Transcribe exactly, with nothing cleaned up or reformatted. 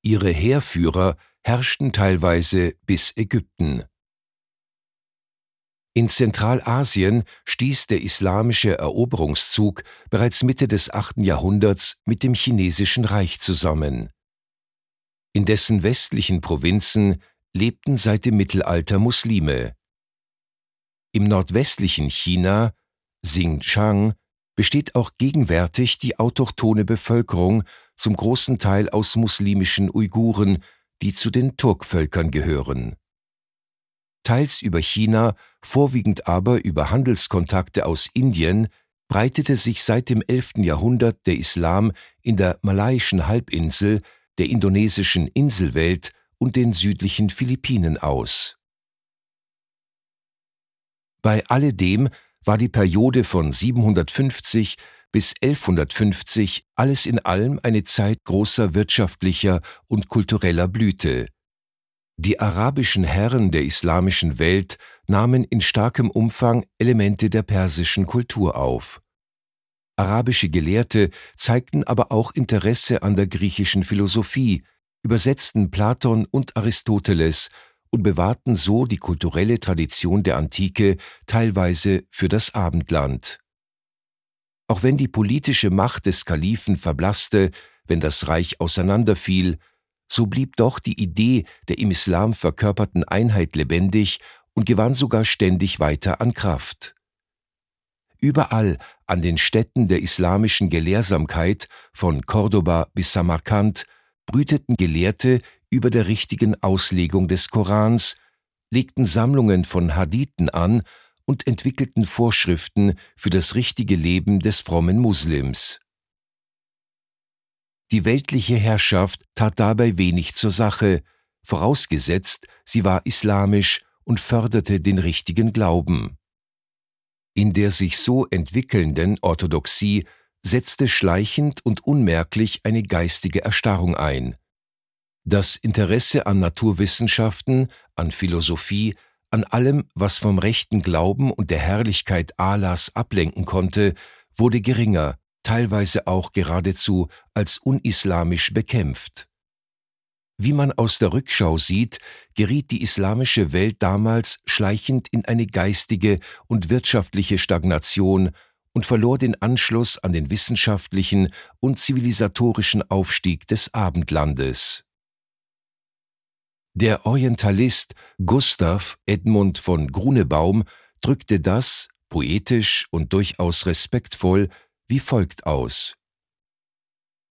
Ihre Heerführer herrschten teilweise bis Ägypten. In Zentralasien stieß der islamische Eroberungszug bereits Mitte des achten Jahrhunderts mit dem chinesischen Reich zusammen. In dessen westlichen Provinzen lebten seit dem Mittelalter Muslime. Im nordwestlichen China, Xinjiang, besteht auch gegenwärtig die autochthone Bevölkerung, zum großen Teil aus muslimischen Uiguren, die zu den Turkvölkern gehören. Teils über China, vorwiegend aber über Handelskontakte aus Indien, breitete sich seit dem elften Jahrhundert der Islam in der malaiischen Halbinsel, der indonesischen Inselwelt und den südlichen Philippinen aus. Bei alledem war die Periode von siebenhundertfünfzig bis elfhundertfünfzig alles in allem eine Zeit großer wirtschaftlicher und kultureller Blüte. Die arabischen Herren der islamischen Welt nahmen in starkem Umfang Elemente der persischen Kultur auf. Arabische Gelehrte zeigten aber auch Interesse an der griechischen Philosophie, übersetzten Platon und Aristoteles und bewahrten so die kulturelle Tradition der Antike teilweise für das Abendland. Auch wenn die politische Macht des Kalifen verblasste, wenn das Reich auseinanderfiel, so blieb doch die Idee der im Islam verkörperten Einheit lebendig und gewann sogar ständig weiter an Kraft. Überall an den Stätten der islamischen Gelehrsamkeit, von Cordoba bis Samarkand, brüteten Gelehrte über der richtigen Auslegung des Korans, legten Sammlungen von Hadithen an und entwickelten Vorschriften für das richtige Leben des frommen Muslims. Die weltliche Herrschaft tat dabei wenig zur Sache, vorausgesetzt, sie war islamisch und förderte den richtigen Glauben. In der sich so entwickelnden Orthodoxie setzte schleichend und unmerklich eine geistige Erstarrung ein. Das Interesse an Naturwissenschaften, an Philosophie, an allem, was vom rechten Glauben und der Herrlichkeit Allahs ablenken konnte, wurde geringer, teilweise auch geradezu als unislamisch bekämpft. Wie man aus der Rückschau sieht, geriet die islamische Welt damals schleichend in eine geistige und wirtschaftliche Stagnation und verlor den Anschluss an den wissenschaftlichen und zivilisatorischen Aufstieg des Abendlandes. Der Orientalist Gustav Edmund von Grunebaum drückte das, poetisch und durchaus respektvoll, wie folgt aus: